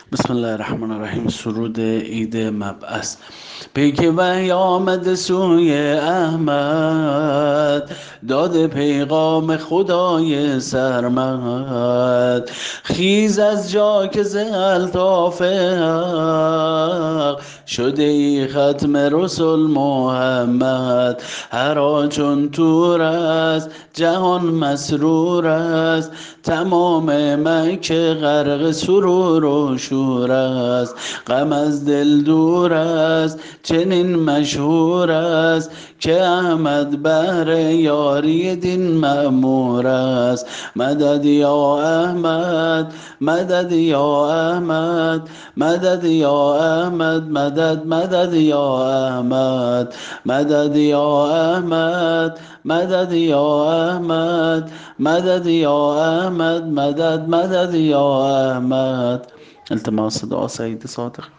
بسم الله الرحمن الرحیم. سرود عید مبعث. پیک وحی آمد سوی احمد، داده پیغام خدای سرمد. خیز از جا که ز الطاف حق، شده ای ختم رسل محمد. هرا چون تور است جهان مسرور است، تمام مکه غرق سرور و شور است. غم از دل دور است چنین مشهور است، که احمد بهر یاری دین مأمور است. مدد یا احمد، مدد یا احمد، مدد یا احمد، مدد مدد یا احمد، مدد یا احمد، مدد یا احمد، مدد یا احمد، مدد مدد یا احمد. التماس دعا سید صادق.